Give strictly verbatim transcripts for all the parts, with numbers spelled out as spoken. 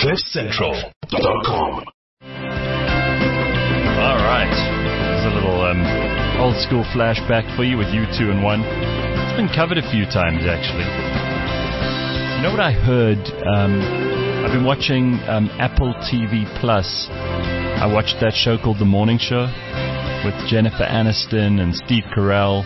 cliff central dot com. All right. There's a little um, old school flashback for you with U two and one. It's been covered a few times, actually. You know what I heard? Um, I've been watching um, Apple T V Plus. I watched that show called The Morning Show with Jennifer Aniston and Steve Carell.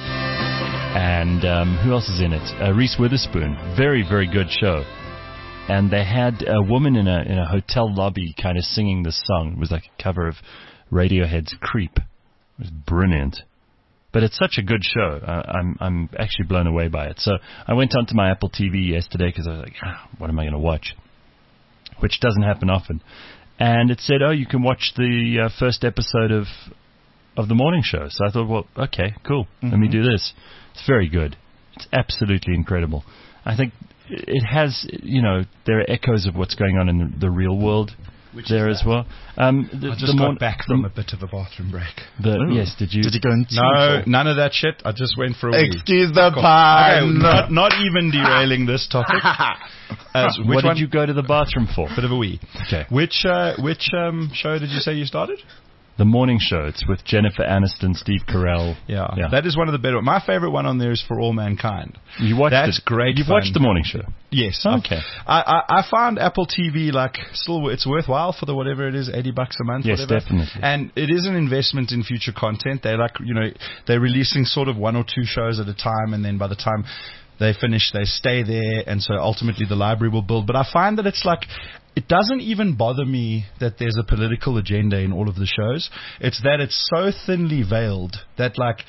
And um, who else is in it? Uh, Reese Witherspoon. Very, very good show. And they had a woman in a in a hotel lobby kind of singing this song. It was like a cover of Radiohead's Creep. It was brilliant. But it's such a good show. Uh, I'm I'm actually blown away by it. So I went onto my Apple T V yesterday because I was like, ah, what am I going to watch? Which doesn't happen often. And it said, oh, you can watch the uh, first episode of of The Morning Show. So I thought, well, okay, cool. Mm-hmm. Let me do this. It's very good. It's absolutely incredible. I think it has, you know, there are echoes of what's going on in the, the real world Which there as well. Um, the, I just the got mon- back from a bit of a bathroom break. The, yes, did you? Did you go and No, none of that shit. I just went for a week. Excuse the pun. Okay, not, not even derailing this topic. Uh, so which what one? did you go to the bathroom for? Bit of a wee. Okay. Which uh, which um, show did you say you started? The Morning Show. It's with Jennifer Aniston, Steve Carell. Yeah, yeah. That is one of the better. My favorite one on there is For All Mankind. You watched That's it. great. You've fun. watched The Morning Show. Yes. Okay. I, I I found Apple T V like still it's worthwhile for the whatever it is, eighty bucks a month. Yes, whatever. definitely. And it is an investment in future content. They like you know they're releasing sort of one or two shows at a time, and then by the time they finish, they stay there, and so ultimately the library will build. But I find that it's like, it doesn't even bother me that there's a political agenda in all of the shows. It's that it's so thinly veiled that like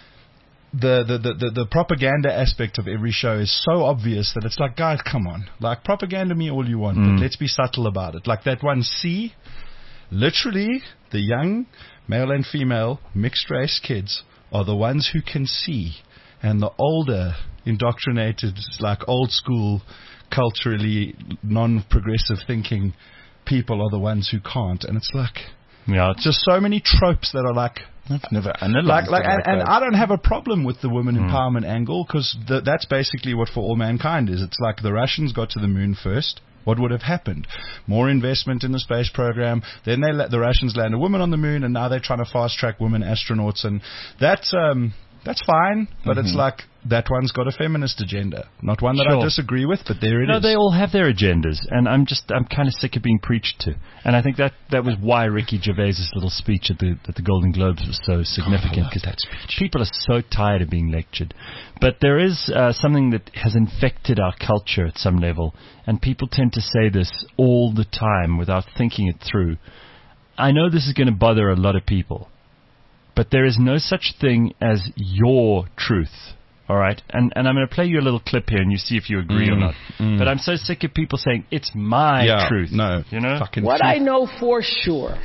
the the, the, the, the propaganda aspect of every show is so obvious that it's like, guys, come on. Like, propaganda me all you want, Mm. but let's be subtle about it. Like that one, C, literally the young male and female mixed race kids are the ones who can see, and the older indoctrinated, like old school, culturally non-progressive thinking people are the ones who can't. And it's like, Yeah, it's just so many tropes that are like, I've never like, analyzed like, it and, like and that. I don't have a problem with the women Mm. empowerment angle, because th- that's basically what For All Mankind is. It's like the Russians got to the moon first. What would have happened? More investment in the space program. Then they let the Russians land a woman on the moon, and now they're trying to fast track women astronauts, and that's um that's fine. But Mm-hmm. it's like that one's got a feminist agenda, not one that Sure. I disagree with, but there it is. No, they all have their agendas, and I'm just I'm kind of sick of being preached to. And I think that that was why Ricky Gervais's little speech at the at the Golden Globes was so significant, because that speech. people are so tired of being lectured. But there is uh, something that has infected our culture at some level, and people tend to say this all the time without thinking it through. I know this is going to bother a lot of people, but there is no such thing as your truth. All right, and and I'm going to play you a little clip here, and you see if you agree or Mm, not. mm. But I'm so sick of people saying it's my yeah, truth. No, you know. fucking What truth. I know for sure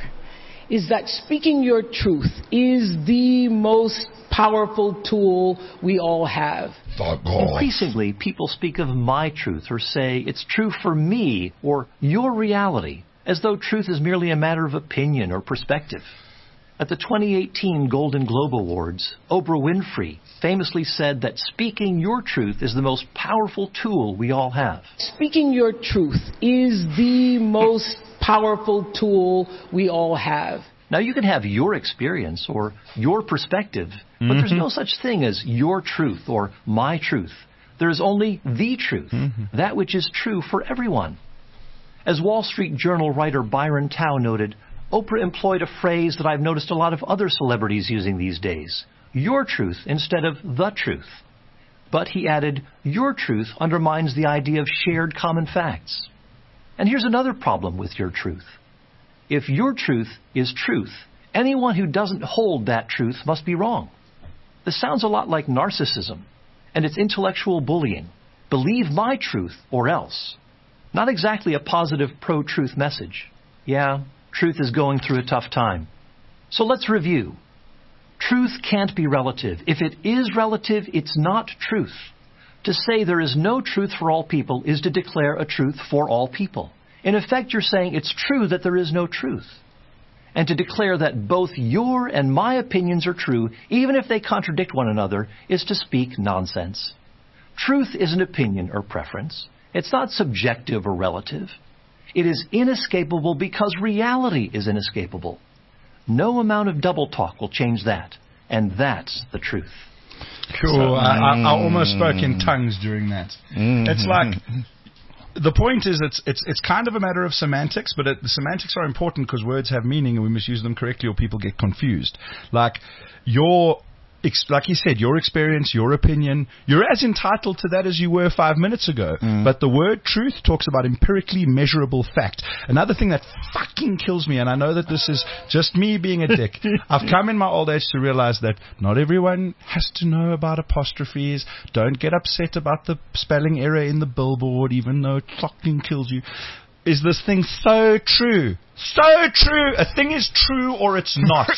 is that speaking your truth is the most powerful tool we all have. Increasingly, people speak of my truth or say it's true for me or your reality, as though truth is merely a matter of opinion or perspective. At the twenty eighteen Golden Globe Awards, Oprah Winfrey famously said that speaking your truth is the most powerful tool we all have. Speaking your truth is the most powerful tool we all have. Now, you can have your experience or your perspective, but Mm-hmm. there's no such thing as your truth or my truth. There is only the truth, Mm-hmm. that which is true for everyone. As Wall Street Journal writer Byron Tao noted, Oprah employed a phrase that I've noticed a lot of other celebrities using these days. Your truth instead of the truth. But he added, your truth undermines the idea of shared common facts. And here's another problem with your truth. If your truth is truth, anyone who doesn't hold that truth must be wrong. This sounds a lot like narcissism, and it's intellectual bullying. Believe my truth or else. Not exactly a positive pro-truth message. Yeah, truth is going through a tough time. So let's review. Truth can't be relative. If it is relative, it's not truth. To say there is no truth for all people is to declare a truth for all people. In effect, you're saying it's true that there is no truth. And to declare that both your and my opinions are true, even if they contradict one another, is to speak nonsense. Truth is an opinion or preference. It's not subjective or relative. It is inescapable because reality is inescapable. No amount of double talk will change that. And that's the truth. Cool. So, I, I, I almost spoke in tongues during that. Mm-hmm. It's like... The point is, it's it's it's kind of a matter of semantics, but it, the semantics are important because words have meaning and we must use them correctly or people get confused. Like, your... Like you said, your experience, your opinion, you're as entitled to that as you were five minutes ago. Mm. But the word truth talks about empirically measurable fact. Another thing that fucking kills me, and I know that this is just me being a dick, I've come in my old age to realize that not everyone has to know about apostrophes. Don't get upset about the spelling error in the billboard, even though it fucking kills you. Is this thing so true? So true! A thing is true or it's not.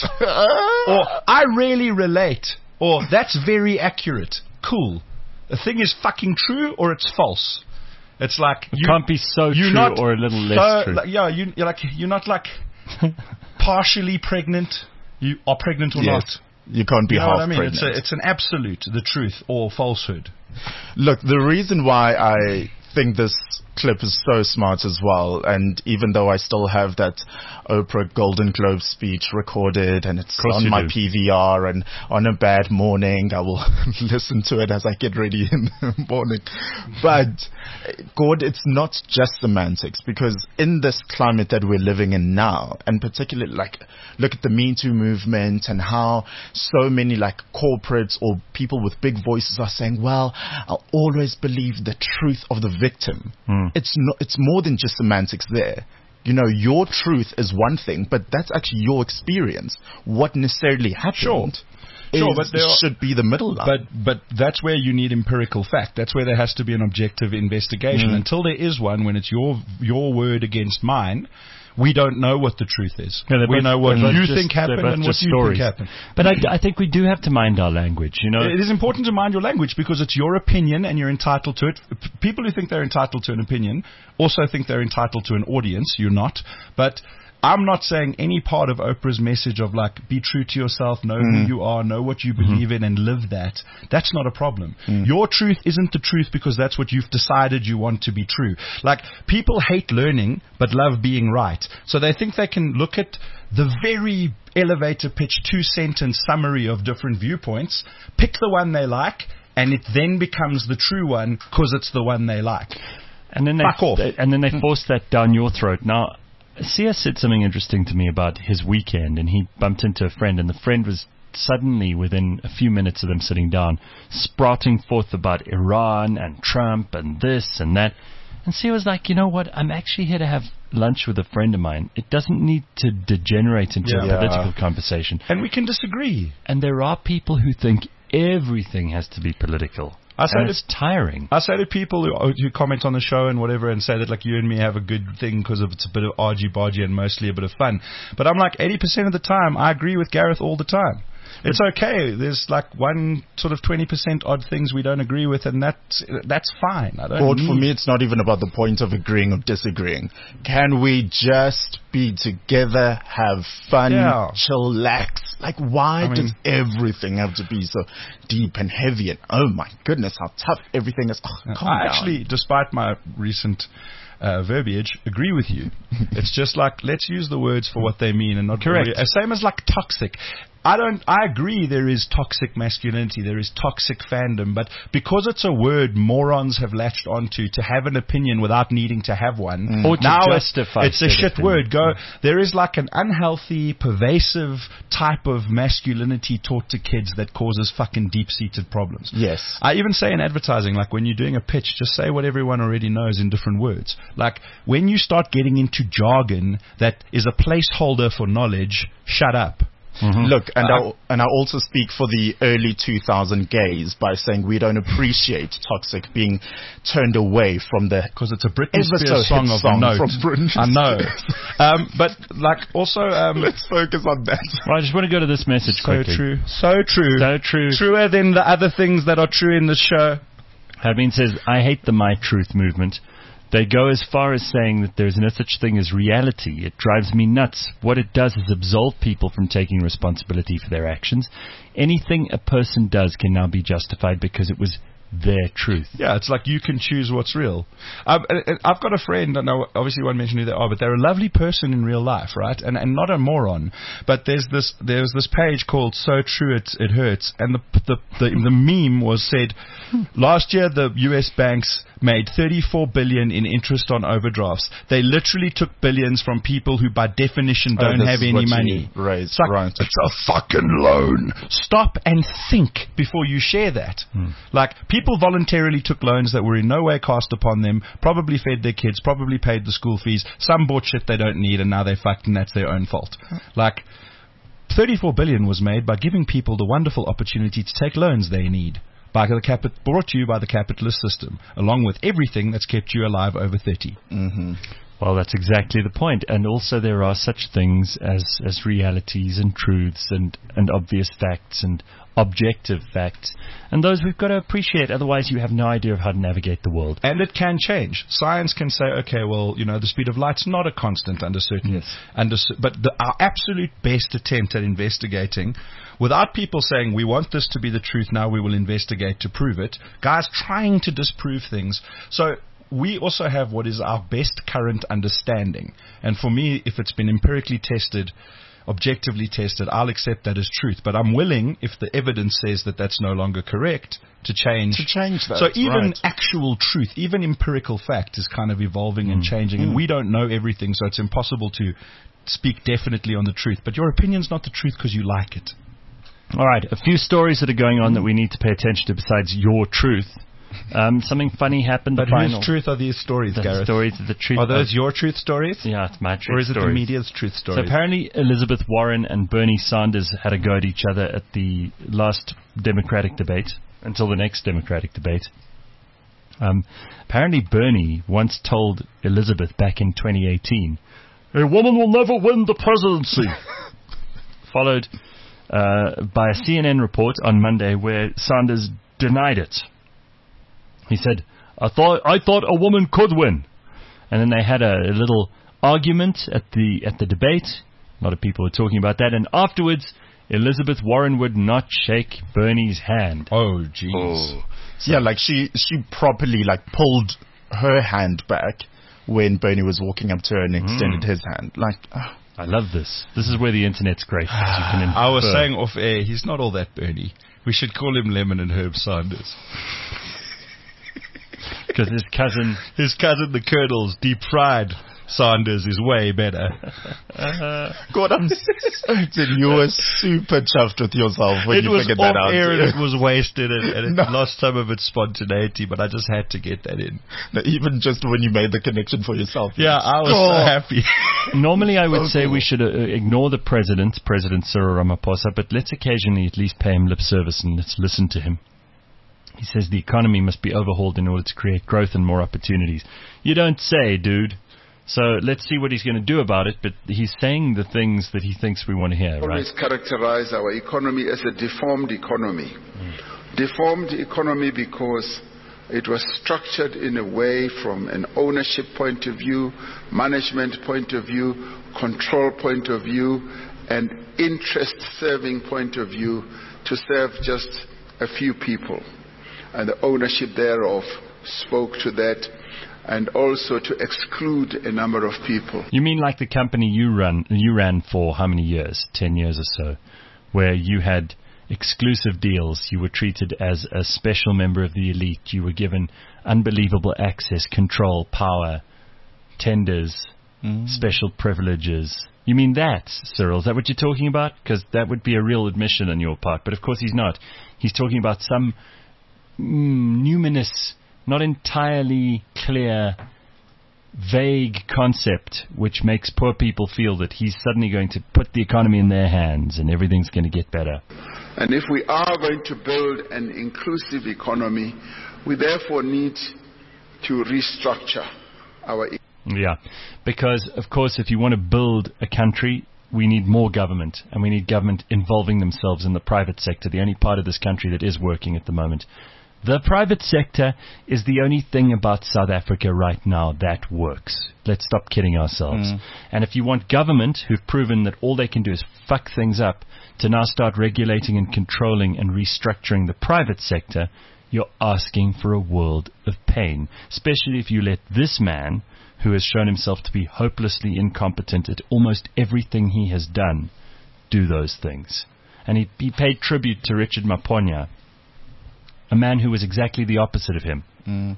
Or, I really relate. Or, that's very accurate. Cool. A thing is fucking true or it's false. It's like... It you, can't be so true not or a little less so, true. Like, yeah, you, you're, like, you're not like partially pregnant. You are pregnant or yes. not. You can't be you know half what I mean? pregnant. It's, a, it's an absolute, the truth or falsehood. Look, the reason why I think this clip is so smart as well, and even though I still have that Oprah Golden Globe speech recorded and it's on my do. P V R, and on a bad morning I will listen to it as I get ready in the morning. But Gord, it's not just semantics, because in this climate that we're living in now, and particularly like look at the Me Too movement and how so many like corporates or people with big voices are saying, well, I'll always believe the truth of the victim. Mm. It's no, it's more than just semantics there. You know, your truth is one thing, but that's actually your experience. What necessarily happened sure. is, sure, but there should be the middle line. But but that's where you need empirical fact. That's where there has to be an objective investigation. Mm. Until there is one, when it's your your word against mine, we don't know what the truth is. Yeah, we both, know what you just, think happened and what you stories. think happened. But I, I think we do have to mind our language. You know, it is important to mind your language because it's your opinion and you're entitled to it. P- people who think they're entitled to an opinion also think they're entitled to an audience. You're not. But I'm not saying any part of Oprah's message of like, be true to yourself, know mm. who you are, know what you believe mm-hmm. in and live that. That's not a problem. Mm. Your truth isn't the truth because that's what you've decided you want to be true. Like, people hate learning but love being right. So they think they can look at the very elevator pitch two sentence summary of different viewpoints, pick the one they like, and it then becomes the true one because it's the one they like. And then they, Fuck off. They, and then they force that down your throat. Now, C S said something interesting to me about his weekend, and he bumped into a friend, and the friend was suddenly, within a few minutes of them sitting down, sprouting forth about Iran and Trump and this and that. And C was like, you know what, I'm actually here to have lunch with a friend of mine. It doesn't need to degenerate into yeah. a political conversation. And we can disagree. And there are people who think everything has to be political. I say and it's to, tiring. I say to people who, who comment on the show and whatever and say that like you and me have a good thing because of it's a bit of argy-bargy and mostly a bit of fun. But I'm like eighty percent of the time, I agree with Gareth all the time. It's okay. There's like one sort of twenty percent odd things we don't agree with, and that's that's fine. I don't. But for me, it's not even about the point of agreeing or disagreeing. Can we just be together, have fun, yeah. chillax? Like, why I mean, does everything have to be so deep and heavy? And oh my goodness, how tough everything is. Oh, calm I down. actually, despite my recent Uh, verbiage, agree with you. It's just like, let's use the words for what they mean and not correct. Really, same as like toxic. I don't. I agree. There is toxic masculinity. There is toxic fandom. But because it's a word morons have latched onto to have an opinion without needing to have one, mm. or to now justify it's, it's a shit opinion. word. Go. There is like an unhealthy, pervasive type of masculinity taught to kids that causes fucking deep-seated problems. Yes. I even say in advertising, like when you're doing a pitch, just say what everyone already knows in different words. Like when you start getting into jargon that is a placeholder for knowledge, shut up. Mm-hmm. Look, and uh, I and I also speak for the early two thousand gays by saying we don't appreciate toxic being turned away from the because it's a Britney Spears song of song note. From Britney I know, um, but like also um, let's focus on that. Well, I just want to go to this message so quickly. true, so true, so true, truer than the other things that are true in the show. Habeen says, "I hate the My Truth movement. They go as far as saying that there's no such thing as reality. It drives me nuts. What it does is absolve people from taking responsibility for their actions. Anything a person does can now be justified because it was their truth. Yeah, it's like you can choose what's real. Um, I've got a friend, and I obviously won't mention who they are, but they're a lovely person in real life, right? And and not a moron. But there's this there's this page called So True It It Hurts, and the the the, the meme was said, last year the U S banks made thirty-four billion in interest on overdrafts. They literally took billions from people who, by definition, don't oh, have any money. Right, it's, like, right. it's a fucking loan. Stop and think before you share that. Hmm. Like, people voluntarily took loans that were in no way cast upon them, probably fed their kids, probably paid the school fees. Some bought shit they don't need, and now they're fucked, and that's their own fault. Like, thirty-four billion was made by giving people the wonderful opportunity to take loans they need. By the capi- brought to you by the capitalist system, along with everything that's kept you alive over thirty. Mm-hmm. Well, that's exactly the point. And also there are such things as, as realities and truths and, and obvious facts and objective facts. And those we've got to appreciate. Otherwise, you have no idea of how to navigate the world. And it can change. Science can say, okay, well, you know, the speed of light's not a constant under certain... Yes. Under, but the, our absolute best attempt at investigating, without people saying, we want this to be the truth, now we will investigate to prove it, guys trying to disprove things. So we also have what is our best current understanding. And for me, if it's been empirically tested, objectively tested, I'll accept that as truth. But I'm willing, if the evidence says that that's no longer correct, to change. To change that. So even right. actual truth, even empirical fact is kind of evolving mm. and changing. Mm. And we don't know everything, so it's impossible to speak definitely on the truth. But your opinion's not the truth because you like it. All right, a few stories that are going on that we need to pay attention to besides your truth. Um, something funny happened. But final. whose truth are these stories, the Gareth? Stories of the truth. Are those your truth stories? Yeah, it's my truth Or is it stories. the media's truth stories? So apparently Elizabeth Warren and Bernie Sanders had a go at each other at the last Democratic debate, until the next Democratic debate. Um, apparently Bernie once told Elizabeth back in twenty eighteen, a woman will never win the presidency. Followed uh, by a C N N report on Monday where Sanders denied it. He said, I thought I thought a woman could win. And then they had a, a little argument at the at the debate. A lot of people were talking about that. And afterwards, Elizabeth Warren would not shake Bernie's hand. Oh, jeez. Oh. So yeah, like she, she properly like pulled her hand back when Bernie was walking up to her and extended mm. his hand. Like, uh, I love this. This is where the internet's great. You can I was saying off air, he's not all that Bernie. We should call him Lemon and Herb Sanders. Because his cousin... His cousin, the Colonel's deep-fried Sanders is way better. Uh, God, I'm certain you were super chuffed with yourself when it you figured that out. It was off air and it was wasted and, and it no. lost some of its spontaneity, but I just had to get that in. No, even just when you made the connection for yourself. Yeah, I was oh. so happy. Normally I would so say cool. we should uh, ignore the president, President Cyril Ramaphosa, but let's occasionally at least pay him lip service and let's listen to him. He says the economy must be overhauled in order to create growth and more opportunities. You don't say, dude. So let's see what he's going to do about it, but he's saying the things that he thinks we want to hear, right? Always characterize our economy as a deformed economy. Mm. Deformed economy because it was structured in a way from an ownership point of view, management point of view, control point of view, and interest-serving point of view to serve just a few people. And the ownership thereof spoke to that, and also to exclude a number of people. You mean like the company you run, you ran for how many years? Ten years or so, where you had exclusive deals. You were treated as a special member of the elite. You were given unbelievable access, control, power, tenders, mm. special privileges. You mean that, Cyril? Is that what you're talking about? Because that would be a real admission on your part. But of course he's not. He's talking about some mm, numinous, not entirely clear, vague concept which makes poor people feel that he's suddenly going to put the economy in their hands and everything's going to get better. And if we are going to build an inclusive economy, we therefore need to restructure our economy. Yeah, because, of course, if you want to build a country, we need more government, and we need government involving themselves in the private sector, the only part of this country that is working at the moment. The private sector is the only thing about South Africa right now that works. Let's stop kidding ourselves. Mm. And if you want government, who've proven that all they can do is fuck things up, to now start regulating and controlling and restructuring the private sector, you're asking for a world of pain, especially if you let this man, who has shown himself to be hopelessly incompetent at almost everything he has done, do those things. And he, he paid tribute to Richard Maponya, a man who was exactly the opposite of him, Mm.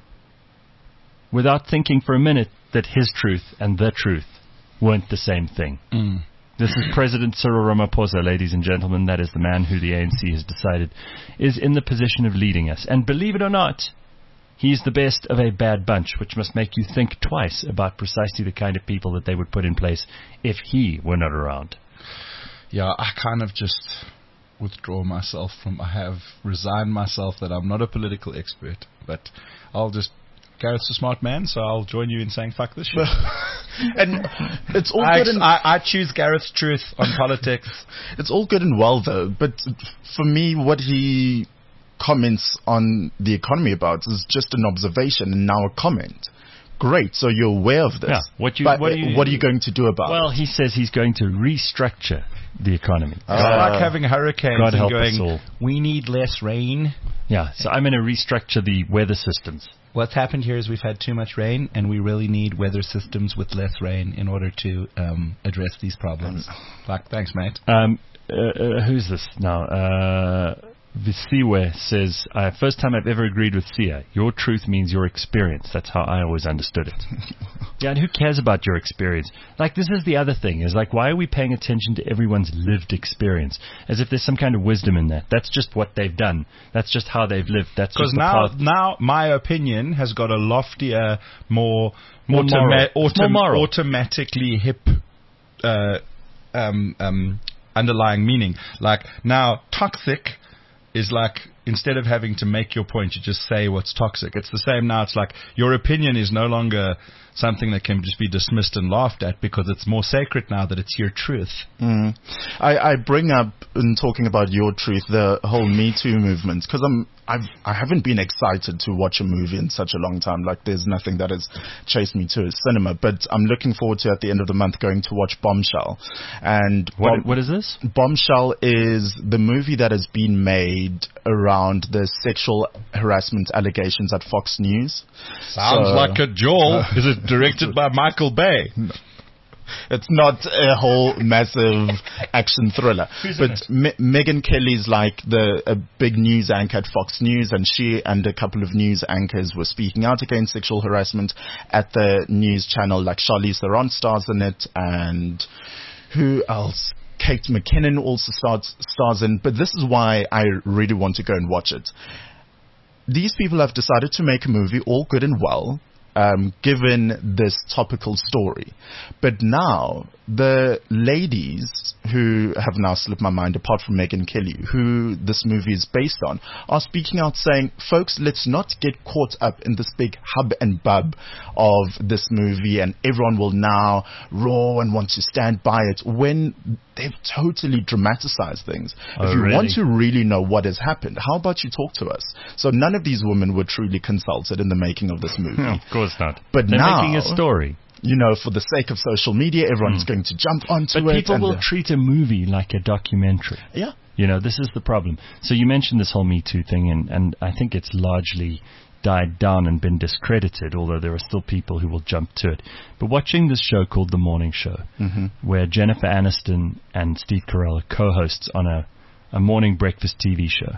without thinking for a minute that his truth and the truth weren't the same thing. Mm. This is President Cyril Ramaphosa, ladies and gentlemen. That is the man who the A N C has decided is in the position of leading us. And believe it or not, he's the best of a bad bunch, which must make you think twice about precisely the kind of people that they would put in place if he were not around. Yeah, I kind of just withdraw myself from, I have resigned myself that I'm not a political expert, but I'll just, Gareth's a smart man, so I'll join you in saying fuck this shit. And it's all I, good and I, I choose Gareth's truth on politics. it's all good and well though, but for me, what he comments on the economy about is just an observation and now a comment. Great, so you're aware of this. Yeah, what you- but what do you- what are you going to do about Well, it? he says he's going to restructure the economy. It's like having hurricanes God and help us going, all. we need less rain. Yeah, so I'm going to restructure the weather systems. What's happened here is we've had too much rain, and we really need weather systems with less rain in order to um, address these problems. Like, thanks, mate. Um, uh, uh, who's this now? Uh, Visiwe says, uh, first time I've ever agreed with Sia. Your truth means your experience. That's how I always understood it. Yeah, and who cares about your experience? Like, this is the other thing, is like, why are we paying attention to everyone's lived experience? As if there's some kind of wisdom in that. That's just what they've done. That's just how they've lived. That's Because just the now, path. now my opinion has got a loftier, more, More moral. It's more moral. automatically hip uh, um, um, underlying meaning. Like, now, toxic is like, instead of having to make your point, you just say what's toxic. It's the same now. It's like your opinion is no longer something that can just be dismissed and laughed at because it's more sacred now that it's your truth. Mm. I, I bring up, in talking about your truth, the whole Me Too movement, because I'm I've I haven't been excited to watch a movie in such a long time. Like, there's nothing that has chased me to a cinema, but I'm looking forward to, at the end of the month, going to watch Bombshell. And What, Bom- what is this? Bombshell is the movie that has been made around the sexual harassment allegations at Fox News. Sounds So- like a Joel. Is it directed by Michael Bay? It's not a whole massive action thriller. But Me- Megyn Kelly's like the a big news anchor at Fox News, and she and a couple of news anchors were speaking out against sexual harassment at the news channel. Like Charlize Theron stars in it, and who else? Kate McKinnon also stars stars in. But this is why I really want to go and watch it. These people have decided to make a movie, all good and well, um, given this topical story. But now, the ladies who have now slipped my mind, apart from Megyn Kelly, who this movie is based on, are speaking out saying, folks, let's not get caught up in this big hub and bub of this movie, and everyone will now roar and want to stand by it, when they've totally dramatized things. Oh, if you really? want to really know what has happened, how about you talk to us? So none of these women were truly consulted in the making of this movie. No, of course not. But They're now, making a story. you know, for the sake of social media, everyone's going to jump onto But it. people and will the- treat a movie like a documentary. yeah. You know, this is the problem. So you mentioned this whole Me Too thing, and, and I think it's largely died down and been discredited, although there are still people who will jump to it. But watching this show called The Morning Show, Mm-hmm. where Jennifer Aniston and Steve Carell are co-hosts on a, a morning breakfast T V show,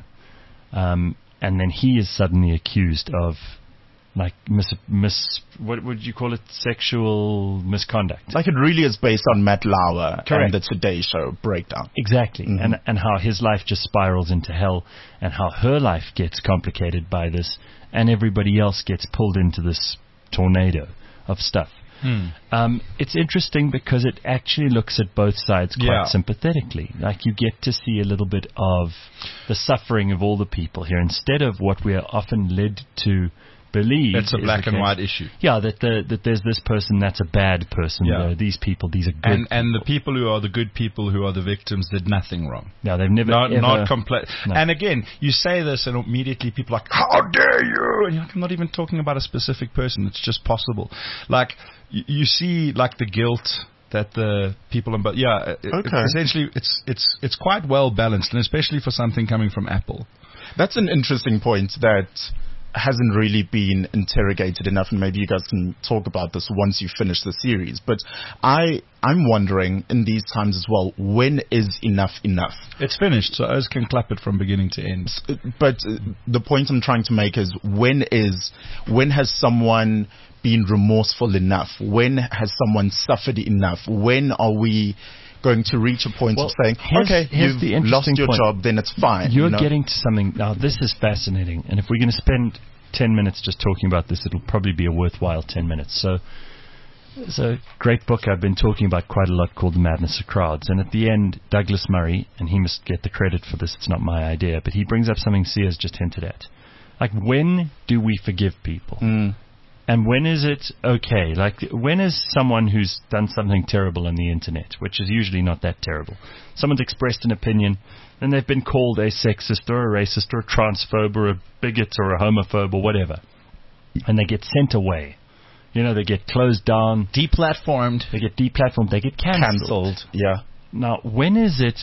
um, and then he is suddenly accused of, like, mis, mis what would you call it, sexual misconduct. Like, it really is based on Matt Lauer Correct. and the Today Show breakdown. Exactly, Mhm. and and how his life just spirals into hell, and how her life gets complicated by this, and everybody else gets pulled into this tornado of stuff. Hmm. Um, it's interesting because it actually looks at both sides quite Yeah. sympathetically. Like, you get to see a little bit of the suffering of all the people here, instead of what we are often led to believe. It's a is black the and case. white issue. Yeah, that the, that there's this person that's a bad person. Yeah. There are these people, these are good. And and the people who are the good people who are the victims did nothing wrong. yeah, they've never Not ever, not compla- No. And again, you say this, and immediately people are like, "How dare you?" And you're like, I'm not even talking about a specific person. It's just possible. Like, you, you see, like, the guilt that the people, in, but yeah, it- it- Okay. essentially, it's it's it's quite well balanced, and especially for something coming from Apple. That's an interesting point that hasn't really been interrogated enough, and maybe you guys can talk about this once you finish the series. But I, I'm wondering in these times as well, when is enough enough? It's finished, so Oz can clap it from beginning to end. But uh, the point I'm trying to make is when is when has someone been remorseful enough? When has someone suffered enough? When are we going to reach a point well, of saying, here's, okay, here's you've the lost your point. job, then it's fine. You're you know? getting to something. Now, this is fascinating. And if we're going to spend ten minutes just talking about this, it'll probably be a worthwhile ten minutes. So there's a great book I've been talking about quite a lot called The Madness of Crowds. And at the end, Douglas Murray, and he must get the credit for this, it's not my idea, but he brings up something Sia's just hinted at. Like, when do we forgive people? Mm. And when is it okay? Like, when is someone who's done something terrible on the internet, which is usually not that terrible, someone's expressed an opinion, and they've been called a sexist or a racist or a transphobe or a bigot or a homophobe or whatever, and they get sent away. You know, they get closed down. Deplatformed. They get deplatformed. They get cancelled. Cancelled, yeah. Now, when is it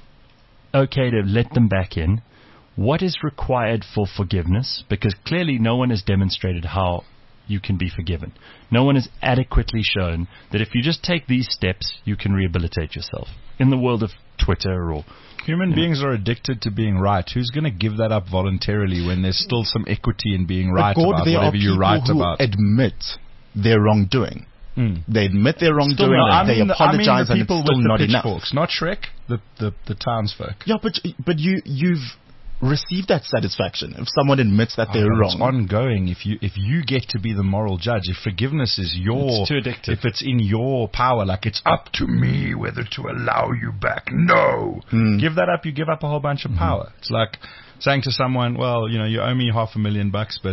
okay to let them back in? What is required for forgiveness? Because clearly no one has demonstrated how you can be forgiven. No one has adequately shown that if you just take these steps, you can rehabilitate yourself. In the world of Twitter or... Human beings know. are addicted to being right. Who's going to give that up voluntarily when there's still some equity in being right God, about there whatever are you write who about? admit their wrongdoing. Mm. They admit their wrongdoing, no, and I mean they the, apologize, I mean the and it's people still with not the enough. pitchforks, not Shrek, the, the, the townsfolk. Yeah, but but you you've receive that satisfaction if someone admits that oh, they're wrong. It's ongoing. If you if you get to be the moral judge, if forgiveness is your, it's too addictive. If it's in your power, like it's up to me whether to allow you back. No, mm. give that up. You give up a whole bunch of power. Mm-hmm. It's like saying to someone, "Well, you know, you owe me half a million bucks, but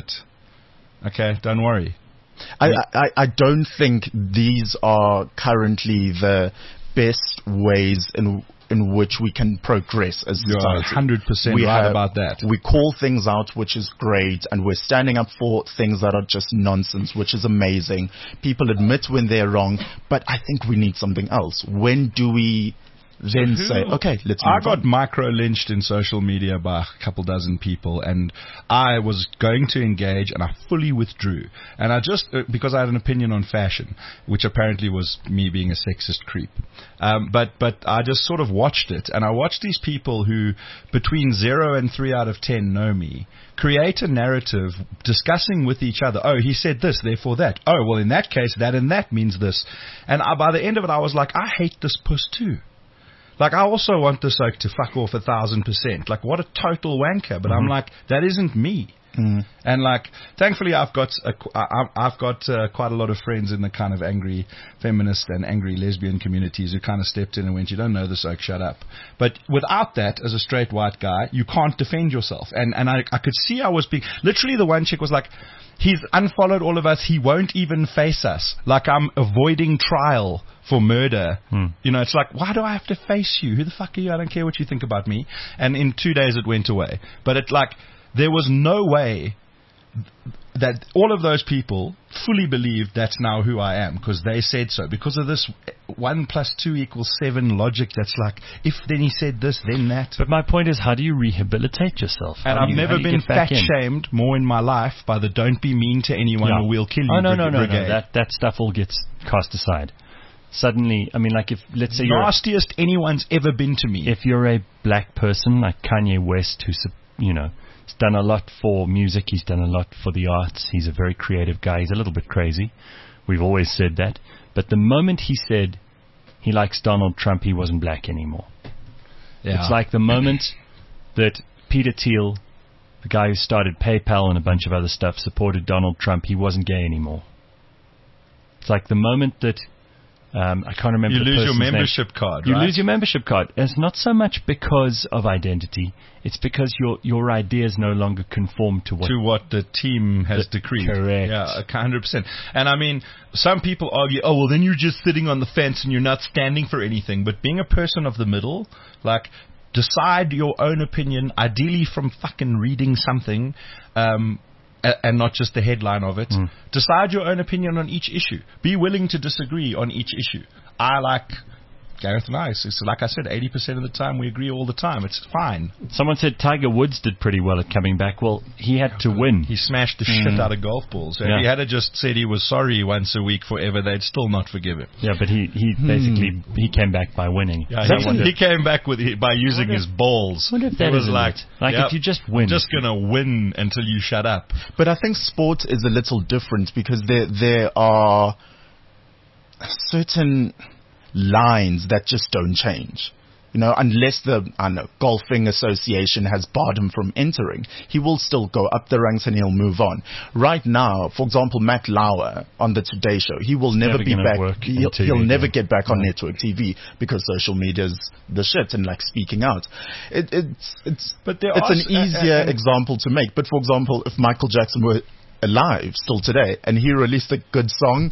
okay, don't worry." I I, I don't think these are currently the best ways in. in which we can progress as You're society. one hundred percent we right have, about that. We call things out, which is great, and we're standing up for things that are just nonsense, which is amazing. People admit when they're wrong, but I think we need something else. When do we then so say, okay, let's move I got on. micro-lynched in social media by a couple dozen people, and I was going to engage, and I fully withdrew. And I just, uh, because I had an opinion on fashion, which apparently was me being a sexist creep. Um, but, but I just sort of watched it, and I watched these people who, between zero and three out of ten know me, create a narrative discussing with each other, oh, he said this, therefore that. Oh, well, in that case, that and that means this. And I, by the end of it, I was like, I hate this puss too. Like, I also want this oak to fuck off a thousand percent. Like, what a total wanker. But mm-hmm. I'm like, that isn't me. Mm. And like, thankfully, I've got a, I, I've got uh, quite a lot of friends in the kind of angry feminist and angry lesbian communities who kind of stepped in and went, "You don't know this oak, shut up." But without that, as a straight white guy, you can't defend yourself. And and I, I could see I was being literally the one chick was like, "He's unfollowed all of us. He won't even face us. Like I'm avoiding trial for murder." Hmm. You know, it's like, why do I have to face you? Who the fuck are you? I don't care what you think about me. And in two days it went away. But it like, there was no way that all of those people fully believed that's now who I am because they said so. Because of this one plus two equals seven logic that's like, if then he said this, then that. But my point is, how do you rehabilitate yourself? And how I've you, never been fat-shamed more in my life by the don't be mean to anyone yeah. or we'll kill you Oh, no, no, no, brigade. no. That, that stuff all gets cast aside. Suddenly, I mean, like if, let's say you're... Nastiest anyone's ever been to me. If you're a black person like Kanye West, who's, you know, he's done a lot for music, he's done a lot for the arts, he's a very creative guy, he's a little bit crazy. We've always said that. But the moment he said he likes Donald Trump, he wasn't black anymore. Yeah. It's like the moment that Peter Thiel, the guy who started PayPal and a bunch of other stuff, supported Donald Trump, he wasn't gay anymore. It's like the moment that Um, I can't remember. You the lose your person's membership name. card. You right? lose your membership card. And it's not so much because of identity. It's because your your ideas no longer conform to what to what the team has the, decreed. Correct. Yeah, one hundred percent. And I mean, some people argue, oh well, then you're just sitting on the fence and you're not standing for anything. But being a person of the middle, like, decide your own opinion, ideally from fucking reading something. Um, and not just the headline of it. Mm. Decide your own opinion on each issue. Be willing to disagree on each issue. I like Gareth Nice. It's like I said, eighty percent of the time we agree all the time. It's fine. Someone said Tiger Woods did pretty well at coming back. Well, he had to win. He smashed the Mm. shit out of golf balls. So Yeah. If he had just said he was sorry once a week forever, they'd still not forgive him. Yeah, but he, he basically he came back by winning. Yeah, So I he, wonder- he came back with by using his balls. I wonder if He that was isn't like, it. Like, yep, if you just win. I'm just gonna win until you shut up. But I think sport is a little different because there there are certain lines that just don't change. You know, unless the I don't know, golfing association has barred him from entering, he will still go up the ranks and he'll move on. Right now, for example, Matt Lauer on the Today Show, he will never, never be gonna back. work He'll, on T V he'll never again. get back on No. network T V because social media's the shit and like speaking out. It, it's it's But there it's are an s- uh, easier uh, example to make. But for example, if Michael Jackson were alive still today and he released a good song,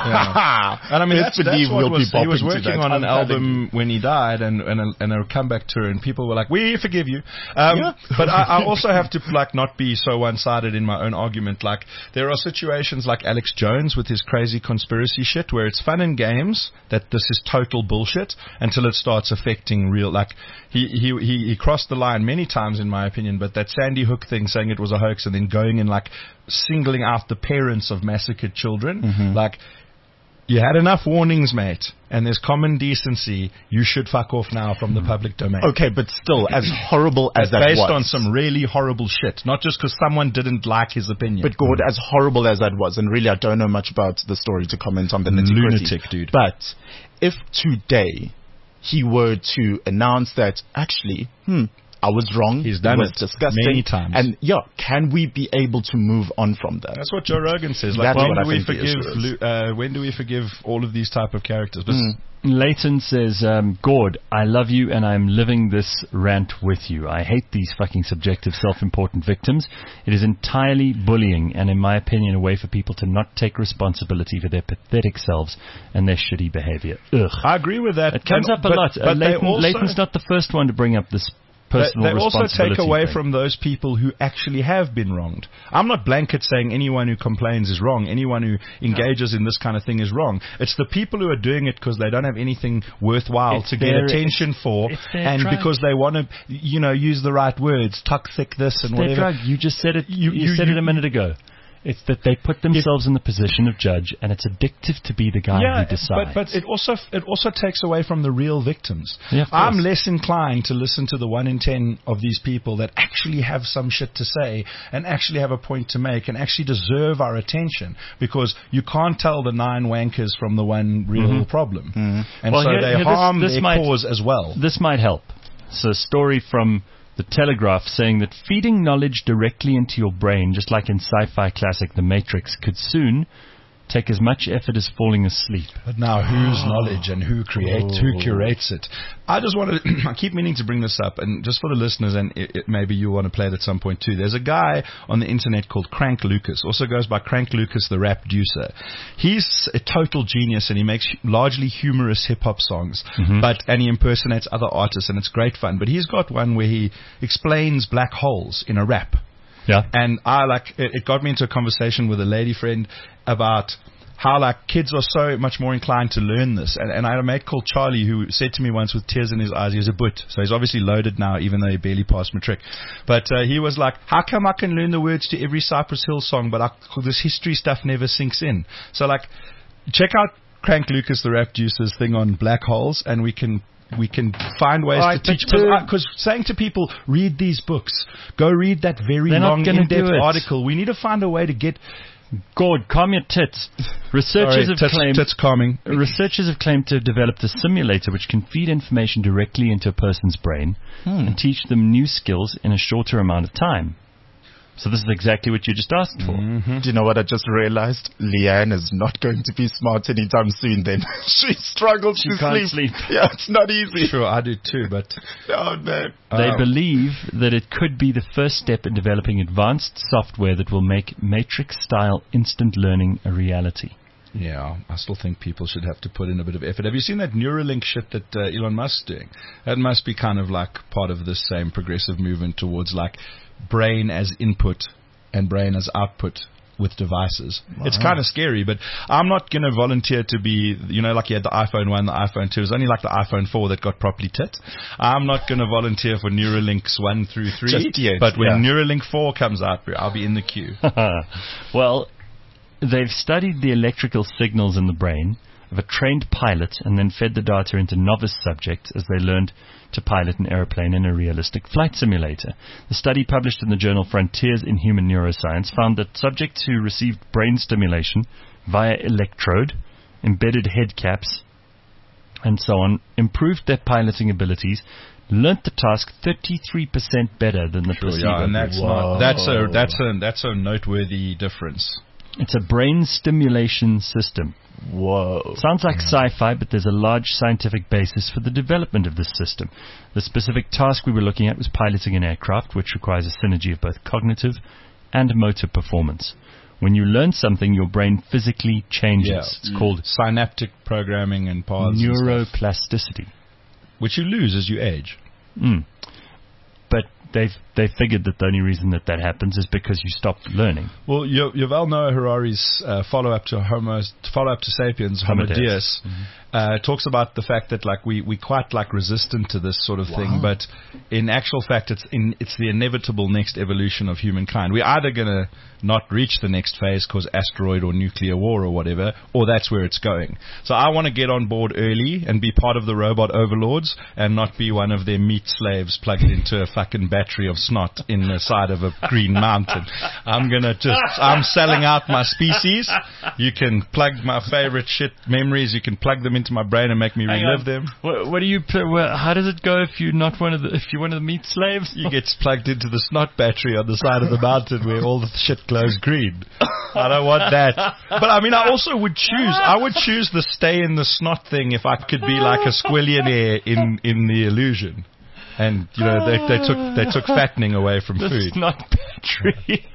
ah, And I mean, best that's, that's believe what we'll was, be he was bopping to working that. on an I'm telling album when he died and, and, a, and a comeback tour, and people were like, we forgive you. Um, Yeah. But I, I also have to like not be so one-sided in my own argument. Like, there are situations like Alex Jones with his crazy conspiracy shit where it's fun and games that this is total bullshit until it starts affecting real, like, he, he, he, he crossed the line many times in my opinion, but that Sandy Hook thing saying it was a hoax and then going and like singling out the parents of massacred children, Mm-hmm. like, you had enough warnings, mate, and there's common decency. You should fuck off now from the public domain. Okay, but still, as horrible as That's that based was, on some really horrible shit, not just because someone didn't like his opinion. But Gord, as horrible as that was, and really I don't know much about the story to comment on the nitty-gritty. Lunatic, dude. But if today he were to announce that, actually, hmm, I was wrong. He's done it was it disgusting. many times. And yeah, can we be able to move on from that? That's what Joe Rogan says. Like, That's when what I do we think the forgive? issue is. Lu- Uh, when do we forgive all of these type of characters? But Mm. Leighton says, um, Gord, I love you and I'm living this rant with you. I hate these fucking subjective, self-important victims. It is entirely bullying and, in my opinion, a way for people to not take responsibility for their pathetic selves and their shitty behavior. Ugh. I agree with that. It comes And- up a but- lot. But Uh, they Leighton, also- Leighton's not the first one to bring up this They, personal they also responsibility take away thing. from those people who actually have been wronged. I'm not blanket saying anyone who complains is wrong. Anyone who engages in this kind of thing is wrong. It's the people who are doing it because they don't have anything worthwhile It's to their- get attention for, it's their and drug. because they want to, you know, use the right words, toxic this and It's their whatever. drug. You just said it. You- You, you- said you- it a minute ago. It's that they put themselves in the position of judge, and it's addictive to be the guy Yeah, who decides. but but it also it also takes away from the real victims. Yeah, of I'm course. less inclined to listen to the one in ten of these people that actually have some shit to say and actually have a point to make and actually deserve our attention, because you can't tell the nine wankers from the one real problem, and Well, so here- they here, this- harm this their might- cause as well. This might help. So, a story from The Telegraph saying that feeding knowledge directly into your brain, just like in sci-fi classic The Matrix, could soon take as much effort as falling asleep. But now, whose knowledge and who creates, who curates it? I just want to. I keep meaning to bring this up, and just for the listeners, and it, it, maybe you want to play it at some point too. There's a guy on the internet called Crank Lucas, also goes by Crank Lucas, the rap producer. He's a total genius, and he makes largely humorous hip hop songs, but and he impersonates other artists, and it's great fun. But he's got one where he explains black holes in a rap. Yeah. And I like it, it got me into a conversation with a lady friend about how like kids are so much more inclined to learn this. And, and I had a mate called Charlie who said to me once with tears in his eyes, he was a boot, so he's obviously loaded now, even though he barely passed matric. But uh, he was like, how come I can learn the words to every Cypress Hill song, but I, this history stuff never sinks in? So like, check out Crank Lucas, the rap juices thing on black holes, and we can we can find ways All right, to teach. but to- Because saying to people, read these books, go read that very They're not long, gonna in-depth do it. article. We need to find a way to get. Gord, calm your tits. Researchers Sorry, have tits, claimed tits calming. Researchers have claimed to have developed a simulator which can feed information directly into a person's brain and teach them new skills in a shorter amount of time. So this is exactly what you just asked for. Do you know what I just realized? Leanne is not going to be smart anytime soon then. She struggles She to can't sleep. sleep. Yeah, it's not easy. Sure, I do too, but Oh, man. They Oh. believe that it could be the first step in developing advanced software that will make Matrix-style instant learning a reality. yeah, I still think people should have to put in a bit of effort. Have you seen that Neuralink shit that uh, Elon Musk's doing? That must be kind of like part of this same progressive movement towards like brain as input and brain as output. with devices. Wow. It's kind of scary, but I'm not going to volunteer to be, you know, like you had the iPhone one, the iPhone two. It was only like the iPhone four that got properly tit. I'm not going to volunteer for Neuralinks one through three. Just yet, but when yeah. Neuralink four comes out, I'll be in the queue. Well, they've studied the electrical signals in the brain of a trained pilot and then fed the data into novice subjects as they learned to pilot an aeroplane in a realistic flight simulator. The study, published in the journal Frontiers in Human Neuroscience, found that subjects who received brain stimulation via electrode, embedded head caps, and so on, improved their piloting abilities, learnt the task thirty-three percent better than the Sure, placebo. yeah, and that's group. not, that's a that's a that's a noteworthy difference. It's a brain stimulation system. Whoa. Sounds like sci-fi, but there's a large scientific basis for the development of this system. The specific task we were looking at was piloting an aircraft, which requires a synergy of both cognitive and motor performance. When you learn something, your brain physically changes. Yeah. It's Mm. called synaptic programming and paths, and stuff, neuroplasticity, which you lose as you age. Mm. But they've they figured that the only reason that that happens is because you stop learning. Well, Yu- Yuval Noah Harari's uh, follow-up to Homo, follow-up to Sapiens, Homo, Homo Deus, Deus. Mm-hmm. uh, talks about the fact that like we we quite like resistant to this sort of Wow. thing, but in actual fact, it's in it's the inevitable next evolution of humankind. We're either gonna not reach the next phase because asteroid or nuclear war or whatever, or that's where it's going. So I want to get on board early and be part of the robot overlords and not be one of their meat slaves plugged into a fucking battery of snot in the side of a green mountain. I'm gonna just, I'm selling out my species. You can plug my favorite shit memories, you can plug them into my brain and make me Hang relive on. them. What, what do you? Pl- well, how does it go if you're not one of the? If you're one of the meat slaves, You get plugged into the snot battery on the side of the mountain where all the shit glows green. I don't want that. But I mean, I also would choose, I would choose the stay in the snot thing if I could be like a squillionaire in, in the illusion. And, you know, they, they took, they took fattening away from the food. snot battery.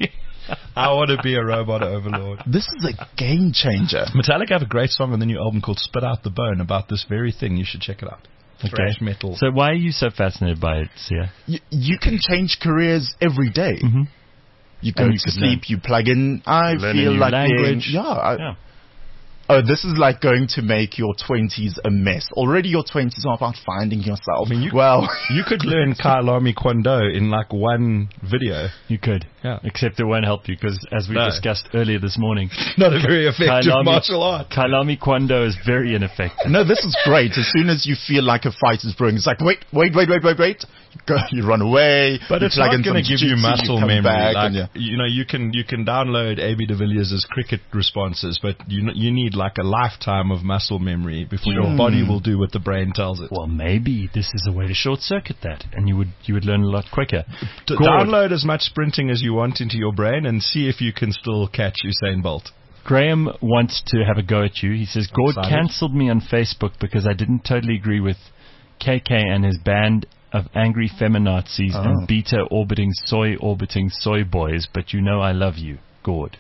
I want to be a robot overlord. This is a game changer. Metallica have a great song on the new album called Spit Out the Bone about this very thing. You should check it out. Thrash metal. So why are you so fascinated by it, Sia? You, you can change careers every day. Mm-hmm. You go And you to could sleep, learn. you plug in, I Learn a feel new like language. being, yeah, I, Yeah. oh, this is like going to make your twenties a mess. Already your twenties are about finding yourself. I mean, you- well, You could learn Kailami Kwando in like one video. You could. Yeah. Except it won't help you because, as we No. discussed earlier this morning, Not a very effective Kailami- martial art. Kailami Kwando is very ineffective. no, this is great. As soon as you feel like a fight is brewing, it's like, wait, wait, wait, wait, wait, wait. You, go, you run away. But you it's plug not in going to some give you jujitsu, muscle come memory. back Like, and yeah. you know, you can you can download A B de Villiers' cricket responses, but you n- you need like a lifetime of muscle memory before your body will do what the brain tells it. Well, maybe this is a way to short circuit that, and you would you would learn a lot quicker. D- Gord, download as much sprinting as you want into your brain and see if you can still catch Usain Bolt. Graham wants to have a go at you. He says, Gord Excited. cancelled me on Facebook because I didn't totally agree with K K and his band of angry feminazis Oh. and beta orbiting soy orbiting soy boys, but you know I love you, Gord.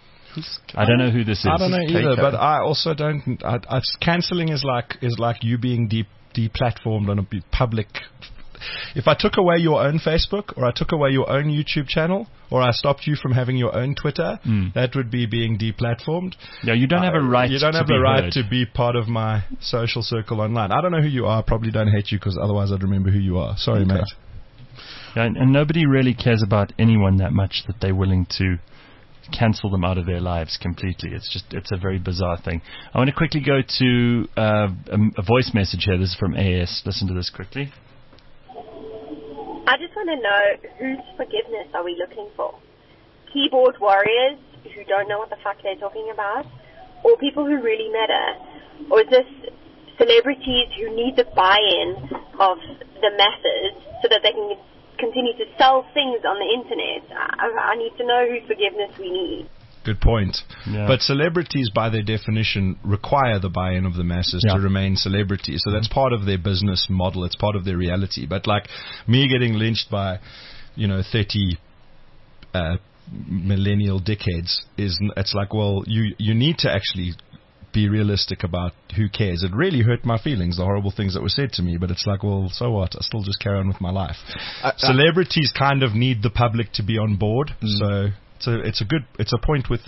I don't know who this is. I don't know K K. either, but I also don't. I, I, canceling is like is like you being de- deplatformed on a b- public. If I took away your own Facebook, or I took away your own YouTube channel, or I stopped you from having your own Twitter, Mm. that would be being deplatformed. Yeah, you don't have a Uh, right. You don't to have be the right heard. to be part of my social circle online. I don't know who you are. I probably don't hate you because otherwise I'd remember who you are. Sorry, Okay. mate. And, and nobody really cares about anyone that much that they're willing to cancel them out of their lives completely. It's just, it's a very bizarre thing. I want to quickly go to uh, a, a voice message here. This is from A S. Listen to this quickly. I just want to know, whose forgiveness are we looking for? Keyboard warriors who don't know what the fuck they're talking about? Or people who really matter? Or is this celebrities who need the buy-in of the masses so that they can continue to sell things on the internet? I, I need to know whose forgiveness we need. Good point. Yeah. But celebrities, by their definition, require the buy-in of the masses Yeah. to remain celebrities. So that's part of their business model. It's part of their reality. But like me getting lynched by, you know, thirty uh, millennial dickheads is, it's like, well, you you need to actually be realistic about who cares. It really hurt my feelings, the horrible things that were said to me, but it's like, well, so what? I still just carry on with my life. I- I- Celebrities kind of need the public to be on board, Mm. so it's a, it's a good, it's a point with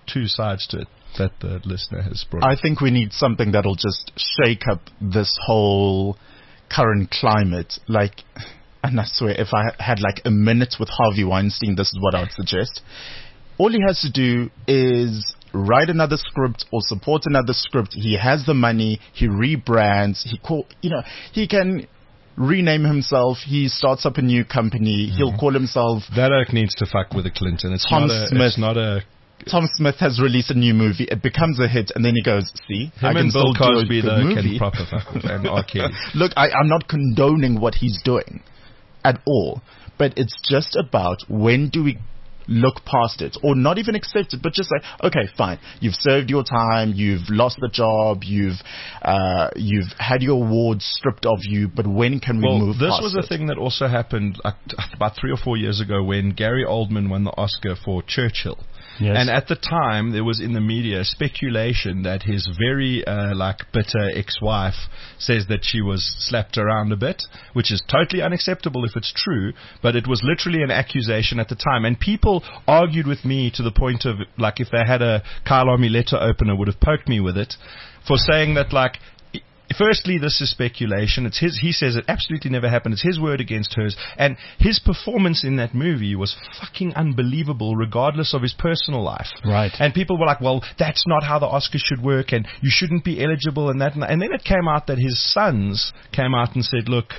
two sides to it that the listener has brought. I think we need something that'll just shake up this whole current climate. Like, and I swear, if I had like a minute with Harvey Weinstein, this is what I would suggest. All he has to do is write another script or support another script. He has the money. He rebrands. He call, you know, he can rename himself. He starts up a new company. Mm-hmm. He'll call himself. That oak needs to fuck with a Clinton. It's Tom not a, Smith. It's not a. Tom Smith has released a new movie. It becomes a hit, and then he goes, "See, him I can and Bill still Cosby, do a though, good movie." can proper fuck with and R. Kelly. Look, I, I'm not condoning what he's doing at all, but it's just about when do we look past it, or not even accept it, but just say, okay, fine, you've served your time, you've lost the job, you've uh, you've had your awards stripped of you, but when can we well, move this past was it? a thing that also happened uh, about three or four years ago when Gary Oldman won the Oscar for Churchill. Yes. And at the time, there was in the media speculation that his very uh, like bitter ex-wife says that she was slapped around a bit, which is totally unacceptable if it's true, but it was literally an accusation at the time. And people argued with me to the point of, like, if they had a Kyle Army letter opener, would have poked me with it for saying that, like, firstly, this is speculation. It's his. He says it absolutely never happened. It's his word against hers. And his performance in that movie was fucking unbelievable, regardless of his personal life. Right. And people were like, "Well, that's not how the Oscars should work, and you shouldn't be eligible." And that. And, and then it came out that his sons came out and said, "Look,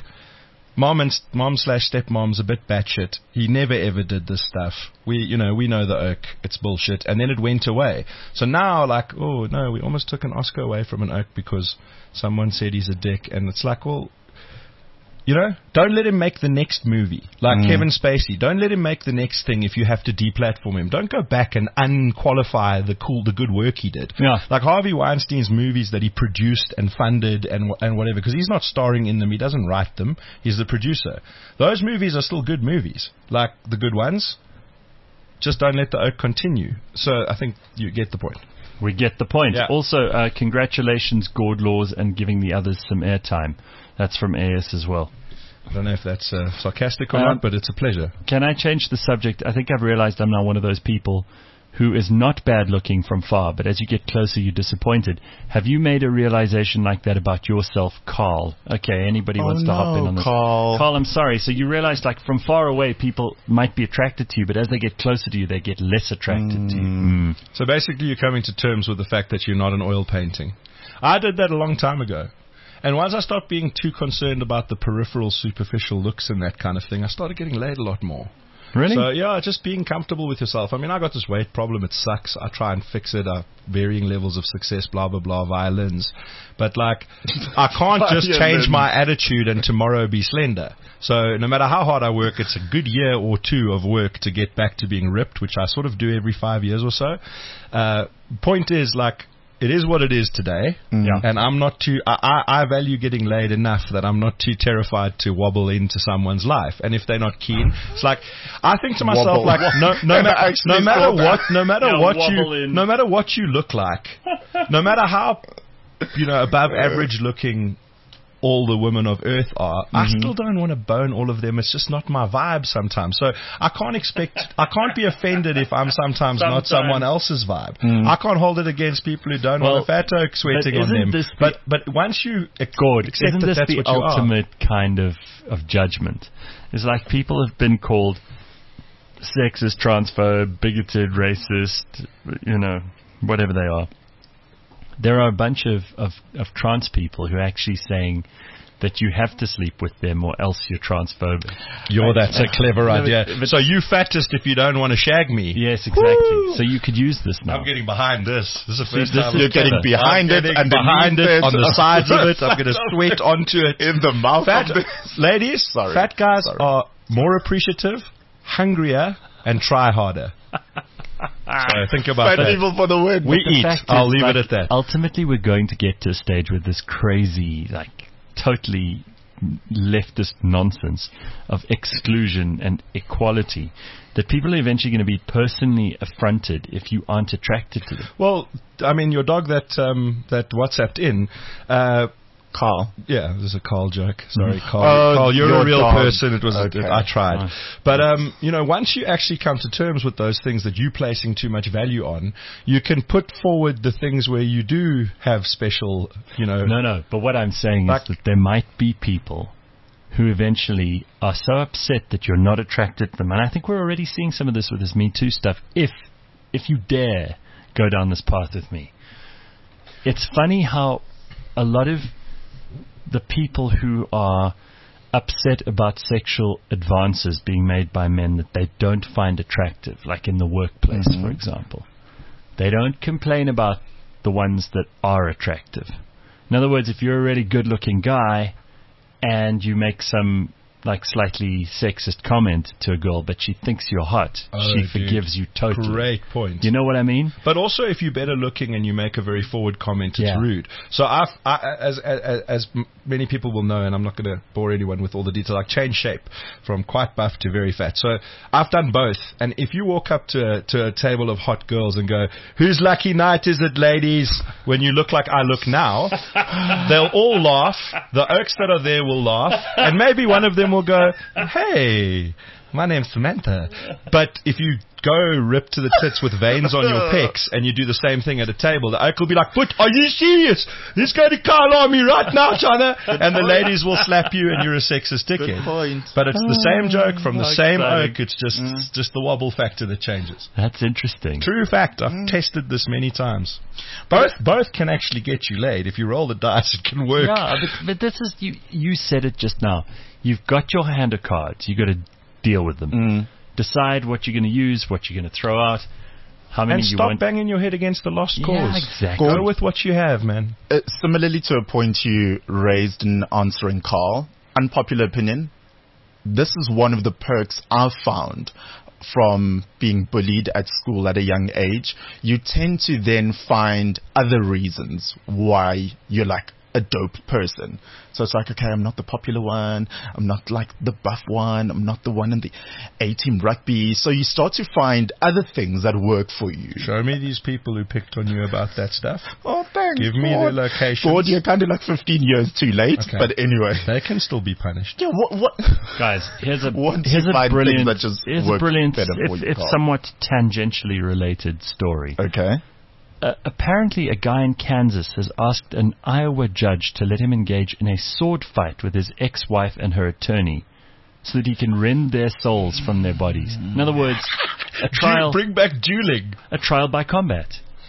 mom and mom slash stepmom's a bit batshit. He never ever did this stuff. We, you know, we know the oak. It's bullshit." And then it went away. So now, like, oh no, we almost took an Oscar away from an oak because someone said he's a dick. And it's like, well, you know, don't let him make the next movie. Like mm. Kevin Spacey. Don't let him make the next thing if you have to deplatform him. Don't go back and unqualify the cool, the good work he did. Yeah. Like Harvey Weinstein's movies that he produced and funded and and whatever, because he's not starring in them. He doesn't write them. He's the producer. Those movies are still good movies. Like the good ones. Just don't let the oak continue. So I think you get the point. We get the point. Yeah. Also, uh, congratulations, Gord Laws, and giving the others some airtime. That's from A S as well. I don't know if that's uh, sarcastic or um, not, but it's a pleasure. Can I change the subject? I think I've realized I'm now one of those people who is not bad looking from far, but as you get closer, you're disappointed. Have you made a realization like that about yourself, Carl? Okay, anybody oh wants to no, hop in on this? Carl. Carl, I'm sorry. So you realize, like, from far away, people might be attracted to you, but as they get closer to you, they get less attracted mm. to you. Mm. So basically, you're coming to terms with the fact that you're not an oil painting. I did that a long time ago. And once I stopped being too concerned about the peripheral, superficial looks and that kind of thing, I started getting laid a lot more. Really? So, yeah, just being comfortable with yourself. I mean, I got this weight problem. It sucks. I try and fix it. I have varying levels of success, blah, blah, blah, violins. But, like, I can't just change my attitude and tomorrow be slender. So no matter how hard I work, it's a good year or two of work to get back to being ripped, which I sort of do every five years or so. Uh, point is, like, it is what it is today, mm. yeah. and I'm not too. I, I, I value getting laid enough that I'm not too terrified to wobble into someone's life. And if they're not keen, it's like I think to myself, wobble. like no, no, ma- no matter what, no matter yeah, what you, in. no matter what you look like, no matter how, you know, above average looking all the women of Earth are, mm-hmm. I still don't want to bone all of them. It's just not my vibe sometimes. So I can't expect, I can't be offended if I'm sometimes, sometimes. not someone else's vibe. Mm. I can't hold it against people who don't well, want a fat oak sweating on them. But but once you God, accept isn't that this that's the what you ultimate are. kind of, of judgment? It's like people have been called sexist, transphobe, bigoted, racist, you know, whatever they are. There are a bunch of, of, of trans people who are actually saying that you have to sleep with them or else you're transphobic. Yo, that's a clever no, idea. But, but so you fattest if you don't want to shag me. Yes, exactly. Woo! So you could use this now. I'm getting behind this. This is the first this time. You're getting behind I'm it and behind it, it, on the sides of it. I'm going to sweat onto it. In the mouth fat, of this. Ladies, Sorry. fat guys Sorry. are more appreciative, hungrier, and try harder. So think about Fat that. people for the win. We eat. I'll leave like, it at that. Ultimately, we're going to get to a stage with this crazy, like, totally leftist nonsense of exclusion and equality that people are eventually going to be personally affronted if you aren't attracted to them. Well, I mean, your dog that um, that WhatsApped in, uh, Carl. Yeah, it was a Carl joke. Sorry, Carl. Oh, Carl, you're your a real dog. person. It was. Okay. I tried, Nice. but um, you know, once you actually come to terms with those things that you're placing too much value on, you can put forward the things where you do have special. You know, No, no. But what I'm saying Like- is that there might be people who eventually are so upset that you're not attracted to them, and I think we're already seeing some of this with this Me Too stuff. If if you dare go down this path with me, it's funny how a lot of the people who are upset about sexual advances being made by men that they don't find attractive, like in the workplace, Mm-hmm. for example, they don't complain about the ones that are attractive. In other words, if you're a really good-looking guy and you make some like slightly sexist comment to a girl, but she thinks you're hot, Oh, she dude. forgives you totally. Great point. You know what I mean? But also, if you're better looking and you make a very forward comment, it's Yeah. rude. So, I've, I, as, as as m- many people will know, and I'm not going to bore anyone with all the detail, I've changed shape from quite buff to very fat. So, I've done both. And if you walk up to a, to a table of hot girls and go, "Whose lucky night is it, ladies?" when you look like I look now, they'll all laugh. The oaks that are there will laugh, and maybe one of them will go, "Hey, my name's Samantha." But if you go ripped to the tits with veins on your pecs and you do the same thing at a table, the oak will be like, "But are you serious? This guy to call on me right now, China." And the ladies will slap you and you're a sexist dickhead. Good point. But it's the same joke from the how same exciting. oak. It's just just the wobble factor that changes. That's interesting. True fact. I've tested this many times. Both both can actually get you laid. If you roll the dice, it can work. Yeah, but, but this is you. You said it just now. You've got your hand of cards. You got to deal with them. Mm. Decide what you're going to use, what you're going to throw out, how many And you stop want. banging your head against the lost Yeah, cause. exactly. Go with what you have, man. Uh, similarly to a point you raised in answering Carl, unpopular opinion, this is one of the perks I've found from being bullied at school at a young age. You tend to then find other reasons why you're like a dope person. So it's like, okay, I'm not the popular one, I'm not like the buff one, I'm not the one in the A-team rugby. So you start to find other things that work for you. Show me these people who picked on you about that stuff. Oh, thanks. Give me God. their locations. God, you're kind of like fifteen years too late. Okay. But anyway. They can still be punished. Yeah, what, what? Guys, here's a Once you here's a find things brilliant, that just here's a work brilliant, better for if, you, if Carl. somewhat tangentially related story. Okay. Uh, apparently, a guy in Kansas has asked an Iowa judge to let him engage in a sword fight with his ex-wife and her attorney, so that he can rend their souls from their bodies. In other words, a trial, Bring back dueling. a trial by combat.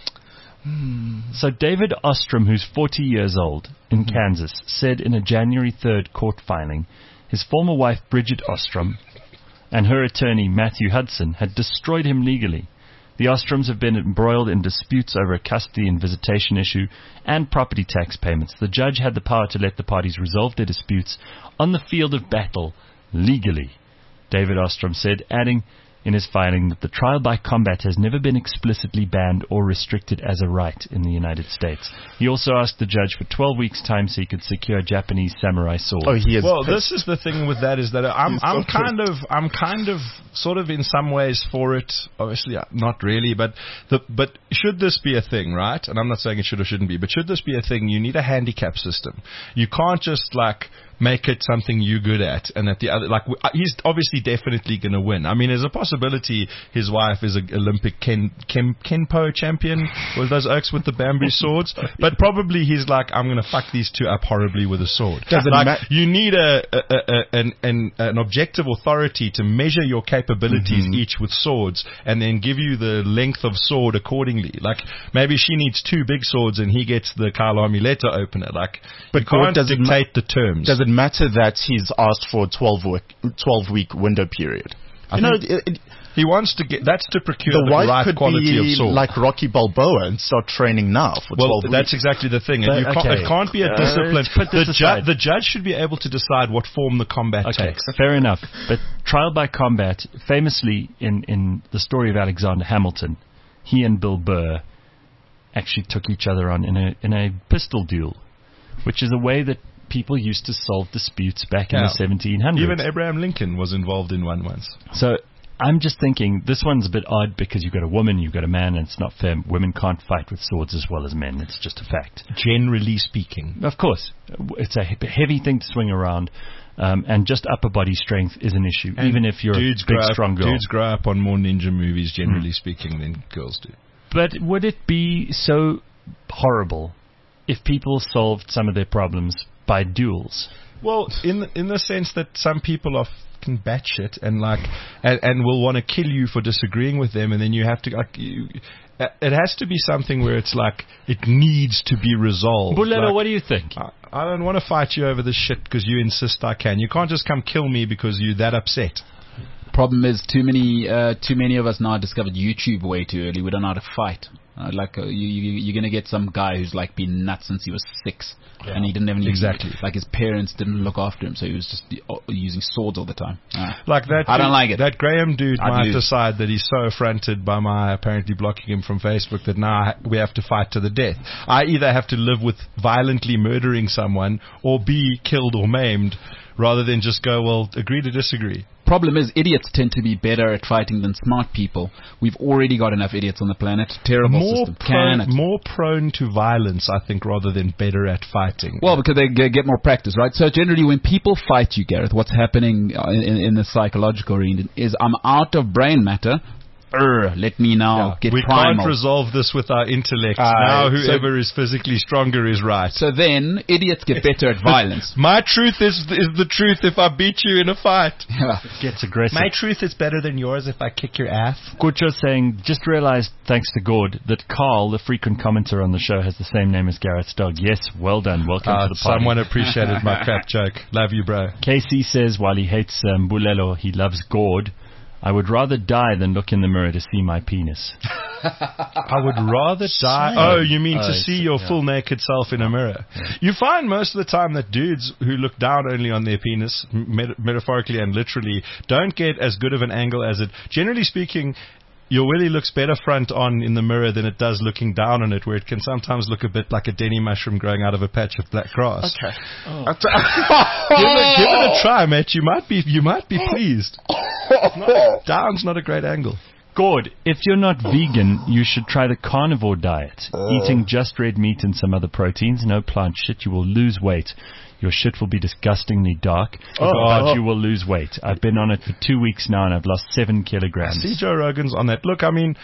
So David Ostrom, who's forty years old, in Kansas, said in a January third court filing, his former wife Bridget Ostrom and her attorney Matthew Hudson had destroyed him legally. The Ostroms have been embroiled in disputes over a custody and visitation issue and property tax payments. The judge had the power to let the parties resolve their disputes on the field of battle legally, David Ostrom said, adding in his filing that the trial by combat has never been explicitly banned or restricted as a right in the United States. He also asked the judge for twelve weeks' time so he could secure a Japanese samurai sword. Oh, he is. Well, pissed. this is the thing with that is that I'm He's so I'm kind of I'm kind of sort of in some ways for it. Obviously, uh, not really, but the but should this be a thing, right? And I'm not saying it should or shouldn't be, but should this be a thing? You need a handicap system. You can't just like make it something you're good at, and that the other like w- uh, he's obviously definitely going to win. I mean, there's a possibility his wife is an Olympic ken, ken kenpo champion with those oaks with the bamboo swords, but probably he's like, I'm going to fuck these two up horribly with a sword. Does it like, ma- you need a, a, a, a an, an an objective authority to measure your capabilities Mm-hmm. each with swords, and then give you the length of sword accordingly. Like maybe she needs two big swords, and he gets the Kyle Armuleta opener. Like, But you can't God, does it dictate ma- the terms. Does it matter that he's asked for a twelve week, twelve week window period? I you know, think it, it, he wants to get that's to procure the the, wife right could quality of be sword. like Rocky Balboa and start training now for Well, twelve that's weeks. exactly the thing. But, you can't, okay. It can't be a Uh, discipline. let's put this the, ju- aside. the judge should be able to decide what form the combat Okay, takes. fair enough. But trial by combat, famously in, in the story of Alexander Hamilton, he and Bill Burr actually took each other on in a in a pistol duel, which is a way that people used to solve disputes back in Yeah. the seventeen hundreds. Even Abraham Lincoln was involved in one once. So I'm just thinking this one's a bit odd because you've got a woman, you've got a man, and it's not fair. Women can't fight with swords as well as men. It's just a fact. Generally speaking. Of course. It's a heavy thing to swing around. Um, and just upper body strength is an issue, and even if you're a big, up, strong girl. Dudes grow up on more ninja movies, generally mm. speaking, than girls do. But would it be so horrible if people solved some of their problems by duels? Well, in the, in the sense that some people are fucking batshit and like and, and will want to kill you for disagreeing with them, and then you have to like you, it has to be something where it's like it needs to be resolved. Bulelo, like, what do you think? I, I don't want to fight you over this shit because you insist I can. You can't just come kill me because you're that upset. Problem is, too many, uh, too many of us now discovered YouTube way too early. We don't know how to fight. Uh, like uh, you, you, you're gonna get some guy who's like been nuts since he was six, yeah. and he didn't even exactly like his parents didn't look after him, so he was just uh, using swords all the time. Uh, like that, I dude, don't like it. That Graham dude I'd might lose. decide that he's so affronted by my apparently blocking him from Facebook that now we have to fight to the death. I either have to live with violently murdering someone or be killed or maimed, rather than just go, well, agree to disagree. Problem is, idiots tend to be better at fighting than smart people. We've already got enough idiots on the planet. Terrible more system. Prone, Can it? More prone to violence, I think, rather than better at fighting. Well, because they g- get more practice, right? So generally, when people fight you, Gareth, what's happening in, in the psychological arena is I'm out of brain matter. Urgh, let me now yeah, get we primal. We can't resolve this with our intellect. Uh, now whoever so, is physically stronger is right. So then, idiots get better at violence. My truth is is the truth if I beat you in a fight. Yeah. Gets aggressive. My truth is better than yours if I kick your ass. Gucho saying, just realized, thanks to Gord, that Carl, the frequent commenter on the show, has the same name as Gareth's dog. Yes, well done. Welcome uh, to the party. Someone appreciated my crap joke. Love you, bro. K C says, while he hates um, Bulelo, he loves Gord. I would rather die than look in the mirror to see my penis. I would rather die. Oh, you mean uh, to see your yeah. full naked self in a mirror. Yeah. You find most of the time that dudes who look down only on their penis, met- metaphorically and literally, don't get as good of an angle as it. Generally speaking, your willy looks better front on in the mirror than it does looking down on it, where it can sometimes look a bit like a Denny mushroom growing out of a patch of black grass. Okay. Oh. give, it, give it a try, mate. You might be you might be pleased. Not, down's not a great angle. Gord, if you're not vegan, you should try the carnivore diet. Uh. Eating just red meat and some other proteins, no plant shit, you will lose weight. Your shit will be disgustingly dark, oh, but oh. you will lose weight. I've been on it for two weeks now, and I've lost seven kilograms. I see Joe Rogan's on that. Look, I mean,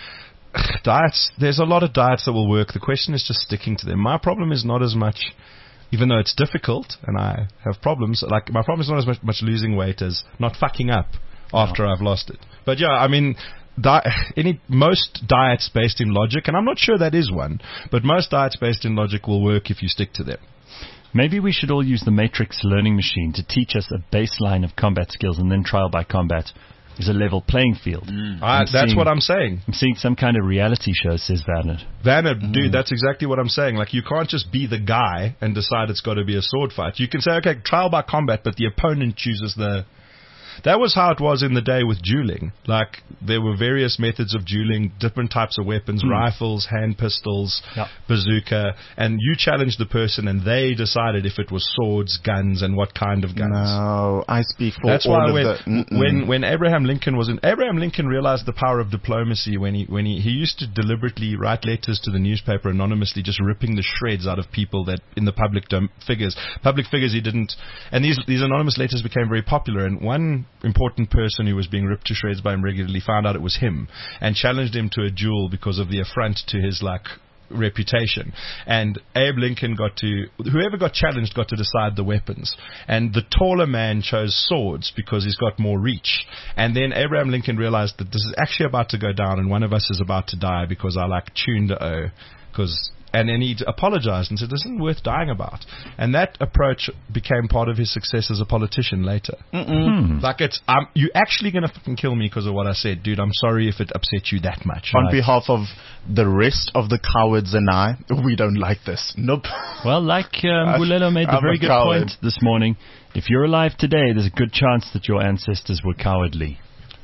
diets, there's a lot of diets that will work. The question is just sticking to them. My problem is not as much, even though it's difficult, and I have problems, like, my problem is not as much, much losing weight as not fucking up after no. I've lost it. But yeah, I mean, Di- any most diets based in logic, and I'm not sure that is one, but most diets based in logic will work if you stick to them. Maybe we should all use the Matrix learning machine to teach us a baseline of combat skills, and then trial by combat is a level playing field. Mm. Uh, that's seeing, what I'm saying. I'm seeing some kind of reality show, says Werner. Werner, mm. dude, that's exactly what I'm saying. Like, you can't just be the guy and decide it's got to be a sword fight. You can say, okay, trial by combat, but the opponent chooses the... That was how it was in the day with dueling. Like, there were various methods of dueling, different types of weapons, mm. rifles, hand pistols, yep. bazooka, and you challenged the person and they decided if it was swords, guns, and what kind of guns. No, I speak for That's all why of when, the... when when Abraham Lincoln was in... Abraham Lincoln realized the power of diplomacy when he when he, he used to deliberately write letters to the newspaper anonymously, just ripping the shreds out of people that in the public dom- figures. Public figures he didn't... And these, these anonymous letters became very popular, and one important person who was being ripped to shreds by him regularly found out it was him and challenged him to a duel because of the affront to his like reputation. And Abe Lincoln got to, whoever got challenged got to decide the weapons, and the taller man chose swords because he's got more reach. And then Abraham Lincoln realized that this is actually about to go down and one of us is about to die because I like tuned the O, because and then he apologized and said, this isn't worth dying about. And that approach became part of his success as a politician later. Hmm. Like, it's, um, you're actually going to fucking kill me because of what I said. Dude, I'm sorry if it upset you that much. On right? behalf of the rest of the cowards and I, we don't like this. Nope. Well, like um, Bulelo made the I'm very good coward. point this morning, if you're alive today, there's a good chance that your ancestors were cowardly.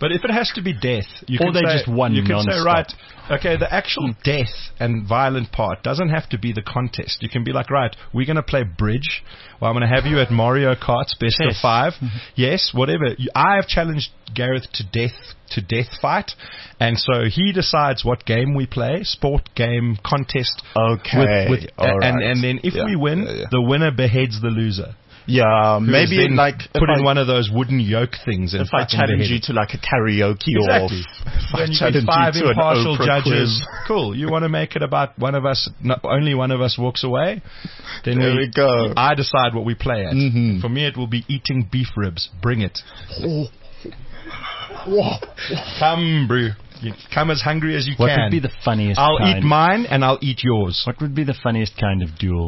But if it has to be death, you or can they say, just won you can non-stop. say, right, okay, the actual death and violent part doesn't have to be the contest. You can be like, right, we're going to play bridge. Well, I'm going to have you at Mario Kart's best Yes. of five. Yes, whatever. You- I have challenged Gareth to death to death fight, and so he decides what game we play, sport game contest. Okay, with, with, all and, right. and then if Yeah, we win, yeah, yeah. the winner beheads the loser. Yeah, Who is maybe then like put if in I, one of those wooden yoke things. And if I fucking challenge behead you it. to like a karaoke Exactly. or if I Then you challenge get five you to an impartial Oprah judges. quiz. Cool. You want to make it about one of us, no, only one of us walks away? Then There we go. I decide what we play at. Mhm. For me, it will be eating beef ribs. Bring it. Come, bro. You come as hungry as you What can. would be the funniest I'll kind? eat mine and I'll eat yours. What would be the funniest kind of duel?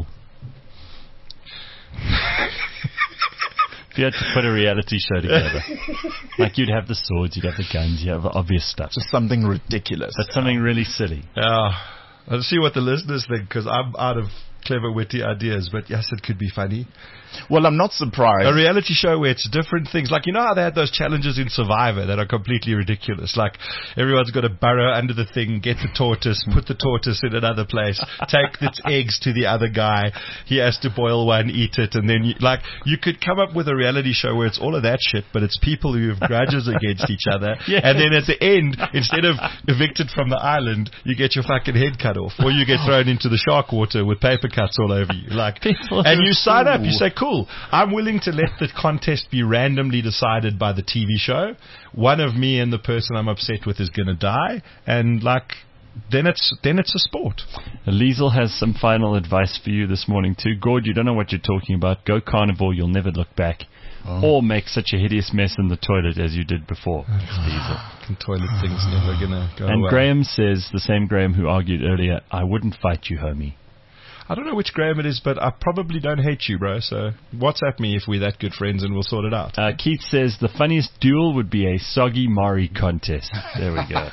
If you had to put a reality show together, like you'd have the swords, you'd have the guns, you have the obvious stuff, Just something ridiculous. but something really silly. Yeah. Let's see what the listeners think, because I'm out of clever, witty ideas. But yes, it could be funny. Well, I'm not surprised. A reality show where it's different things. Like, you know how they had those challenges in Survivor that are completely ridiculous? Like, everyone's got to burrow under the thing, get the tortoise, put the tortoise in another place, take its eggs to the other guy. He has to boil one, eat it, and then, you, like, you could come up with a reality show where it's all of that shit, but it's people who have grudges against each other. Yeah. And then at the end, instead of evicted from the island, you get your fucking head cut off. Or you get thrown into the shark water with paper cuts all over you. Like, and you sign up, you say, cool, I'm willing to let the contest be randomly decided by the T V show. One of me and the person I'm upset with is going to die, and like, then it's then it's a sport. Liesel has some final advice for you this morning too. Gord, you don't know what you're talking about. Go carnivore, you'll never look back. Oh. Or make such a hideous mess in the toilet as you did before. Liesel. Fucking toilet thing's never going to go And away. Graham says, the same Graham who argued earlier, I wouldn't fight you, homie. I don't know which Graham it is, but I probably don't hate you, bro. So WhatsApp me if we're that good friends and we'll sort it out. Uh, Keith says, the funniest duel would be a soggy Mari contest. There we go.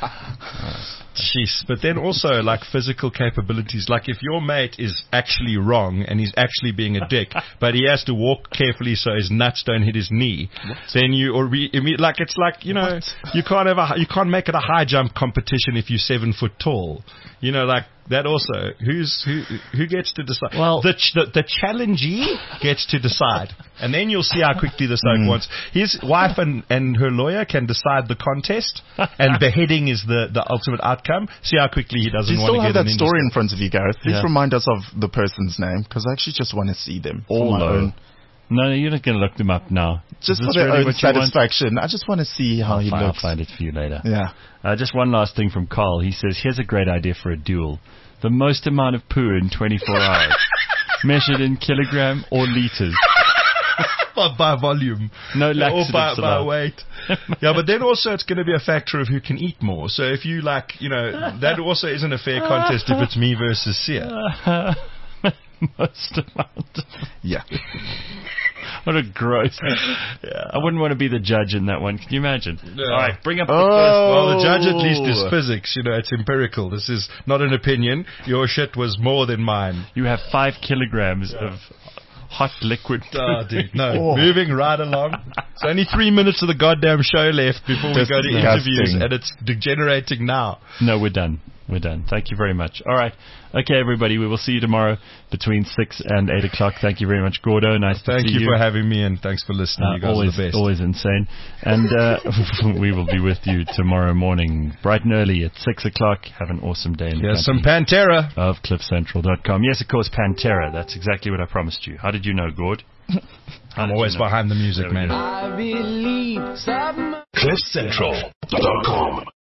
Jeez. But then also, like, physical capabilities. Like, if your mate is actually wrong and he's actually being a dick, but he has to walk carefully so his nuts don't hit his knee, what? then you, or we, I mean, like, it's like, you know, what? you can't have a, you can't make it a high jump competition if you're seven foot tall. You know, like, that also, who's who who gets to decide? Well, the ch- the, the challengee gets to decide, and then you'll see how quickly this oak Mm. wants. His wife and, and her lawyer can decide the contest, and beheading is the, the ultimate outcome. See how quickly he doesn't Do you want still to have get that an story industry. in front of you, Gareth? Please Yeah. remind us of the person's name, because I actually just want to see them. for All my low. own, No, you're not going to look them up now. just Is for this their really own what you want? satisfaction. I just want to see how I'll, he fi- I'll looks. find it for you later. Yeah. Uh, just one last thing from Carl. He says, here's a great idea for a duel. The most amount of poo in twenty-four hours. Measured in kilogram or liters. By, by volume. No Or laxatives by, by allowed. weight. Yeah, but then also it's going to be a factor of who can eat more. So if you like, you know, that also isn't a fair contest if it's me versus Sia. Most amount. Yeah. What a gross. Yeah. I wouldn't want to be the judge in that one. Can you imagine? Yeah. All right, bring up the Oh. Well, the judge at least is physics. You know, it's empirical. This is not an opinion. Your shit was more than mine. first. You have five kilograms of hot liquid. Oh, dude. No, Oh. moving right along. It's only three minutes of the goddamn show left before we go to Disgusting. interviews, and it's degenerating now. No, we're done. We're done. Thank you very much. All right. Okay, everybody. We will see you tomorrow between six and eight o'clock. Thank you very much, Gordo. Nice Thank to see you, you. for having me, and thanks for listening. Uh, you guys always, are the best. always insane. And uh, we will be with you tomorrow morning, bright and early at six o'clock. Have an awesome day in the Here's some company Pantera. of cliff central dot com. Yes, of course, Pantera. That's exactly what I promised you. How did you know, Gord? I'm always behind the music, There we man. go. cliff central dot com